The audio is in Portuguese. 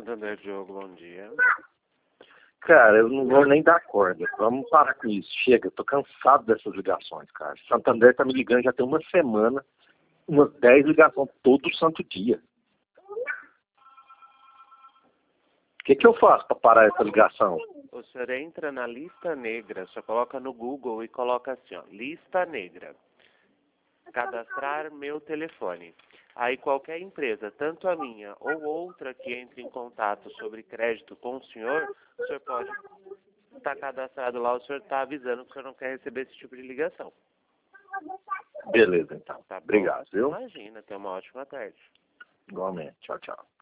Santander, Diogo, bom dia. Cara, eu não vou nem dar corda. Vamos parar com isso. Chega, eu tô cansado dessas ligações, cara. Santander tá me ligando já tem uma semana, umas 10 ligações todo santo dia. O que eu faço para parar essa ligação? O senhor entra na lista negra, só coloca no Google e coloca assim, ó, lista negra. Cadastrar meu telefone. Aí qualquer empresa, tanto a minha ou outra que entre em contato sobre crédito com o senhor pode estar cadastrado lá, o senhor está avisando que o senhor não quer receber esse tipo de ligação. Beleza, então. Tá bom? Obrigado, viu? Imagina, tenha uma ótima tarde. Igualmente. Tchau, tchau.